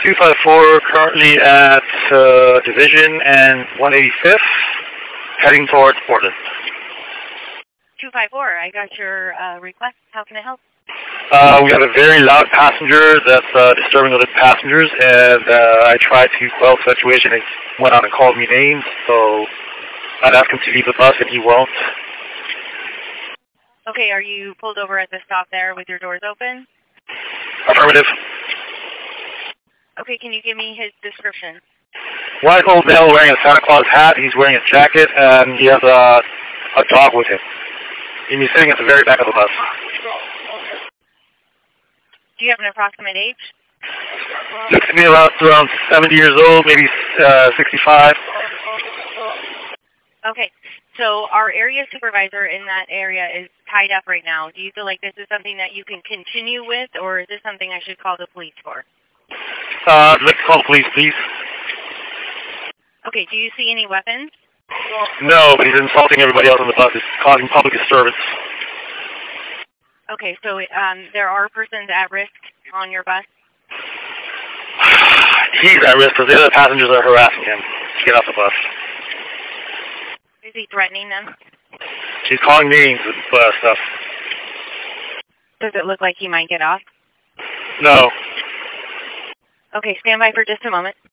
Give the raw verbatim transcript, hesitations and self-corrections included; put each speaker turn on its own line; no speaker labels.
two five four, currently at uh, Division and one eighty-fifth, heading towards Portland.
two five four, I got your uh, request. How can I help?
Uh, we have a very loud passenger that's uh, disturbing other passengers, and uh, I tried to quell the situation. He went on and called me names, so I'd ask him to leave the bus, and he won't.
Okay, are you pulled over at the stop there with your doors open?
Affirmative.
Okay, can you give me his description?
White old male wearing a Santa Claus hat. He's wearing a jacket, and he has a, a dog with him. And he's sitting at the very back of the bus.
Do you have an approximate age?
Looks to me around, around seventy years old, maybe uh, sixty-five.
Okay, so our area supervisor in that area is tied up right now. Do you feel like this is something that you can continue with, or is this something I should call the police for?
Uh, let's call the police, please.
Okay, do you see any weapons?
No, but he's insulting everybody else on the bus. He's causing public disturbance.
Okay, so um, there are persons at risk on your bus?
He's at risk because the other passengers are harassing him to get off the bus.
Is he threatening them?
She's calling names and uh, stuff.
Does it look like he might get off?
No.
Okay, stand by for just a moment.